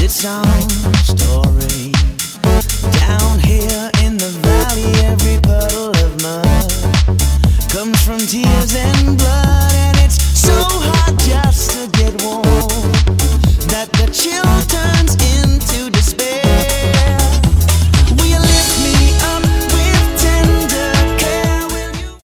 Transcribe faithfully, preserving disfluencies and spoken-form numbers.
its own story. Down here in the valley, every puddle of mud comes from tears and blood.